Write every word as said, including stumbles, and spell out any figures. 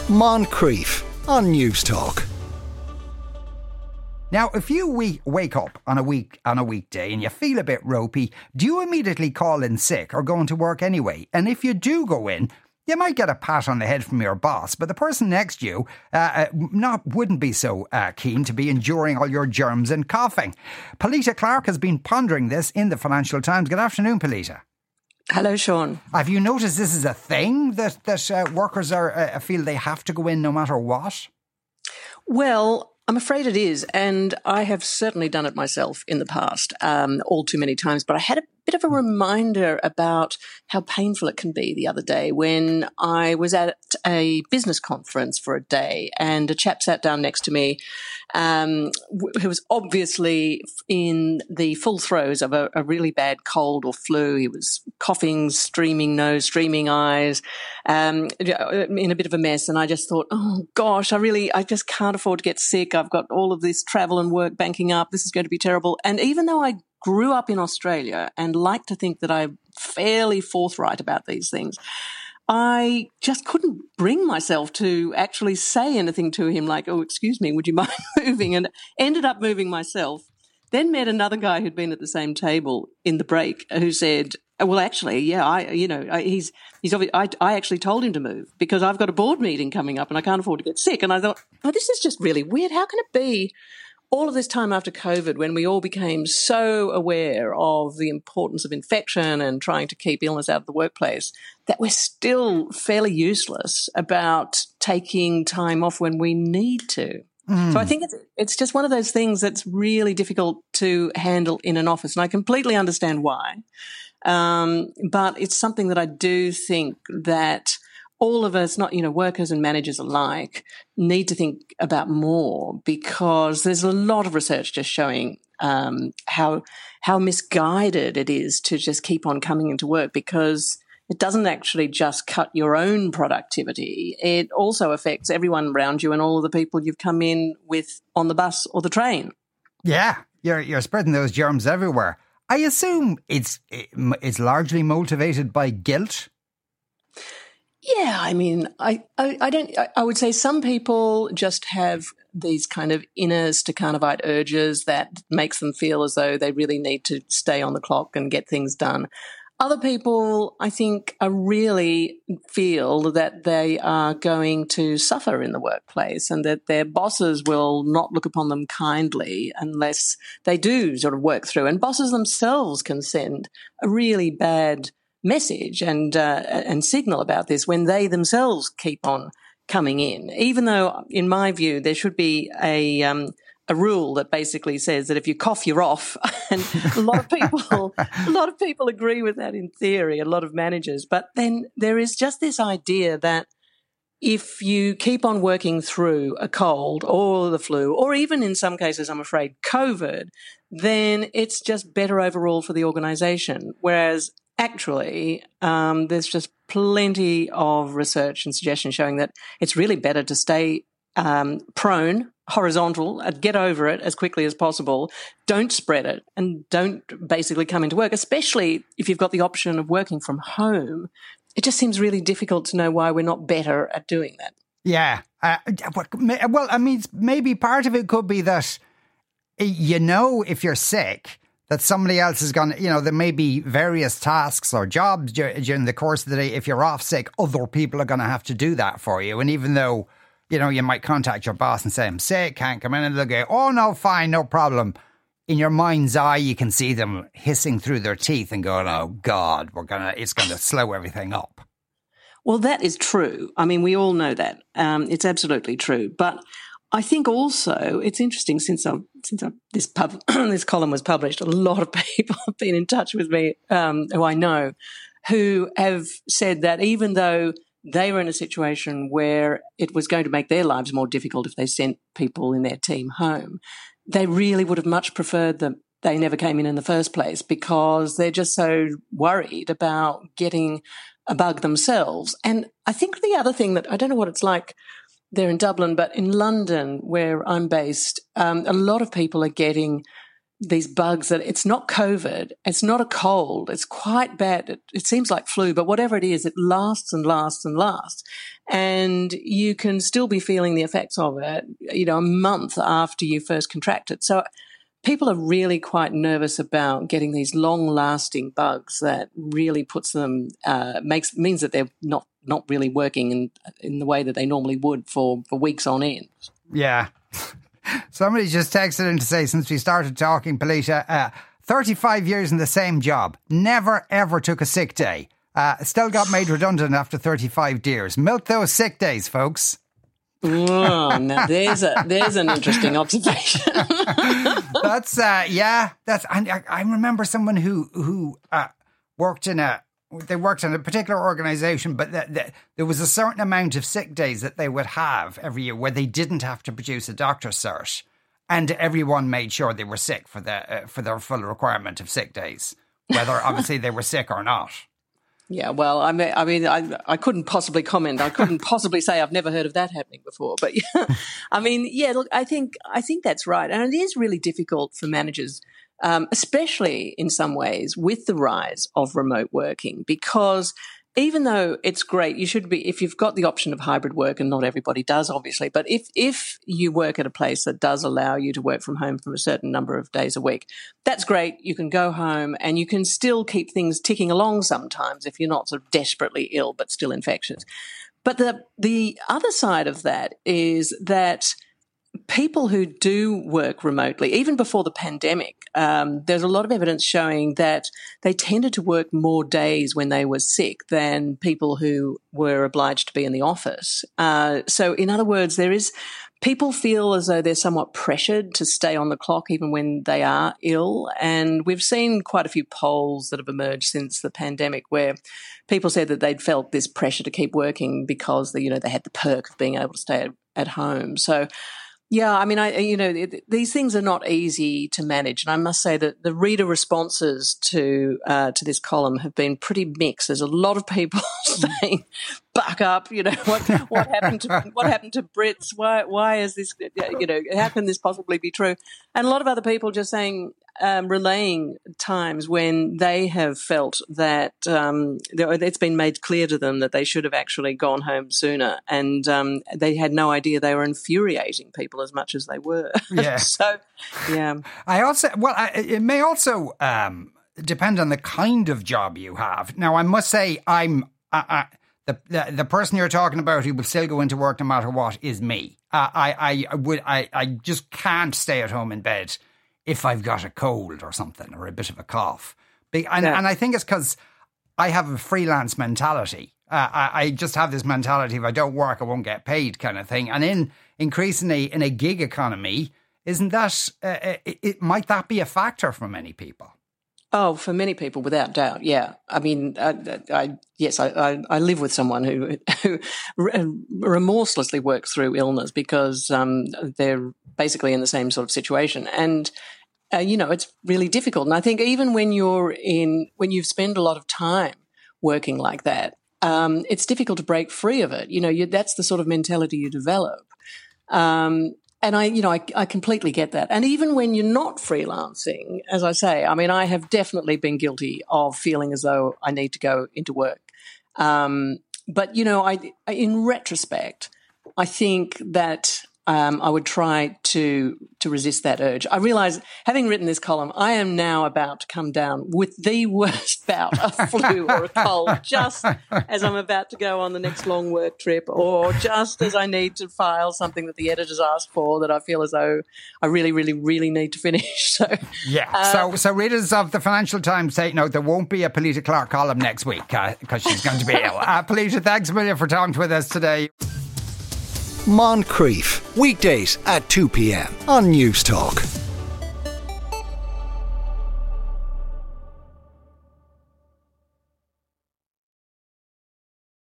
Moncrief on News Talk. Now, if you we- wake up on a week on a weekday and you feel a bit ropey, do you immediately call in sick or go into work anyway? And if you do go in, you might get a pat on the head from your boss, but the person next to you uh, uh, not wouldn't be so uh, keen to be enduring all your germs and coughing. Polita Clark has been pondering this in the Financial Times. Good afternoon, Polita. Hello, Sean. Have you noticed this is a thing that that uh, workers are uh, feel they have to go in no matter what? Well, I'm afraid it is, and I have certainly done it myself in the past, um, all too many times. But I had a bit of a reminder about how painful it can be the other day when I was at a business conference for a day, and a chap sat down next to me um, who was obviously in the full throes of a, a really bad cold or flu. He was coughing, streaming nose, streaming eyes, um, in a bit of a mess. And I just thought, oh gosh, I really, I just can't afford to get sick. I've got all of this travel and work banking up. This is going to be terrible. And even though I grew up in Australia and like to think that I'm fairly forthright about these things, I just couldn't bring myself to actually say anything to him like, oh, excuse me, would you mind moving? And ended up moving myself. Then met another guy who'd been at the same table in the break who said, well, actually, yeah, I, you know, he's, he's, obvi- I, I actually told him to move because I've got a board meeting coming up and I can't afford to get sick. And I thought, oh, this is just really weird. How can it be all of this time after COVID, when we all became so aware of the importance of infection and trying to keep illness out of the workplace, that we're still fairly useless about taking time off when we need to? Mm. So I think it's, it's just one of those things that's really difficult to handle in an office. And I completely understand why. Um, but it's something that I do think that all of us, not, you know, workers and managers alike, need to think about more, because there's a lot of research just showing um, how how misguided it is to just keep on coming into work, because it doesn't actually just cut your own productivity. It also affects everyone around you and all of the people you've come in with on the bus or the train. Yeah, you're you're spreading those germs everywhere. I assume it's it's largely motivated by guilt. Yeah, I mean, I, I, I don't, I, I would say some people just have these kind of inner Stakhanovite urges that makes them feel as though they really need to stay on the clock and get things done. Other people, I think, are really feel that they are going to suffer in the workplace and that their bosses will not look upon them kindly unless they do sort of work through. And bosses themselves can send a really bad message and uh, and signal about this when they themselves keep on coming in. Even though, in my view, there should be a um, a rule that basically says that if you cough, you're off. And a lot of people, a lot of people agree with that in theory. A lot of managers, but then there is just this idea that if you keep on working through a cold or the flu, or even in some cases, I'm afraid, COVID, then it's just better overall for the organisation. Whereas actually, um, there's just plenty of research and suggestions showing that it's really better to stay um, prone, horizontal, uh, get over it as quickly as possible, don't spread it, and don't basically come into work, especially if you've got the option of working from home. It just seems really difficult to know why we're not better at doing that. Yeah. Uh, well, I mean, maybe part of it could be that, you know, if you're sick, that somebody else is going to, you know, there may be various tasks or jobs during the course of the day. If you're off sick, other people are going to have to do that for you. And even though, you know, you might contact your boss and say, I'm sick, can't come in, and they'll go, oh, no, fine, no problem. In your mind's eye, you can see them hissing through their teeth and going, oh, God, we're going to, it's going to slow everything up. Well, that is true. I mean, we all know that. Um, it's absolutely true. But I think also it's interesting, since I've, since I've, this pub, this column was published, a lot of people have been in touch with me um, who I know, who have said that even though they were in a situation where it was going to make their lives more difficult if they sent people in their team home, they really would have much preferred that they never came in in the first place, because they're just so worried about getting a bug themselves. And I think the other thing that, I don't know what it's like there in Dublin, but in London, where I'm based, um, a lot of people are getting these bugs that it's not COVID, it's not a cold, it's quite bad. It, it seems like flu, but whatever it is, it lasts and lasts and lasts. And you can still be feeling the effects of it, you know, a month after you first contract it. So people are really quite nervous about getting these long-lasting bugs that really puts them, uh, makes means that they're not, not really working in, in the way that they normally would for, for weeks on end. Yeah. Somebody just texted in to say, since we started talking, Polita, uh, thirty-five years in the same job, never ever took a sick day. Uh, still got made redundant after thirty-five years. Milk those sick days, folks. Oh, now there's a there's an interesting observation. That's uh, yeah. That's I, I remember someone who who uh, worked in a. They worked in a particular organisation, but the, the, there was a certain amount of sick days that they would have every year where they didn't have to produce a doctor's cert, and everyone made sure they were sick for the uh, for their full requirement of sick days, whether obviously they were sick or not. Yeah, well, I mean, I mean, I, I couldn't possibly comment. I couldn't possibly say I've never heard of that happening before. But yeah, I mean, yeah, look, I think I think that's right, and it is really difficult for managers. Um, especially in some ways with the rise of remote working, because even though it's great, you should be, if you've got the option of hybrid work, and not everybody does, obviously, but if, if you work at a place that does allow you to work from home for a certain number of days a week, that's great. You can go home and you can still keep things ticking along sometimes if you're not sort of desperately ill but still infectious. But the, the other side of that is that people who do work remotely, even before the pandemic, um, there's a lot of evidence showing that they tended to work more days when they were sick than people who were obliged to be in the office. Uh, so in other words, there is people feel as though they're somewhat pressured to stay on the clock even when they are ill. And we've seen quite a few polls that have emerged since the pandemic where people said that they'd felt this pressure to keep working because they, you know, they had the perk of being able to stay at, at home. So yeah, I mean, I you know, it, these things are not easy to manage, and I must say that the reader responses to uh, to this column have been pretty mixed. There's a lot of people saying, "Buck up!" You know, what what happened to what happened to Brits? Why why is this? You know, how can this possibly be true? And a lot of other people just saying, um, relaying times when they have felt that um, it's been made clear to them that they should have actually gone home sooner, and um, they had no idea they were infuriating people as much as they were. Yeah. So, yeah. I also, well, I, it may also um, depend on the kind of job you have. Now, I must say, I'm uh, uh, the, the the person you're talking about who will still go into work no matter what is me. Uh, I I would I I just can't stay at home in bed if I've got a cold or something or a bit of a cough. And, yeah. and I think it's because I have a freelance mentality. Uh, I, I just have this mentality: if I don't work, I won't get paid, kind of thing. And in increasingly in a gig economy, isn't that uh, it, it might that be a factor for many people? Oh, for many people, without doubt, yeah. I mean, I, I yes, I, I, I live with someone who, who remorselessly works through illness because um, they're basically in the same sort of situation, and uh, you know, it's really difficult. And I think even when you're in, when you've spent a lot of time working like that, um, it's difficult to break free of it. You know, you, that's the sort of mentality you develop. Um, And I, you know, I, I completely get that. And even when you're not freelancing, as I say, I mean, I have definitely been guilty of feeling as though I need to go into work. Um, but, you know, I, in retrospect, I think that um, I would try to to resist that urge. I realise, having written this column, I am now about to come down with the worst bout of flu or a cold, just as I'm about to go on the next long work trip, or just as I need to file something that the editors asked for that I feel as though I really, really, really need to finish. So yeah. Uh, so so readers of the Financial Times take note: there won't be a Polita Clark column next week because uh, she's going to be ill. Uh, Polita, thanks a million for talking with us today. Moncrief, weekdays at two p.m. on News Talk.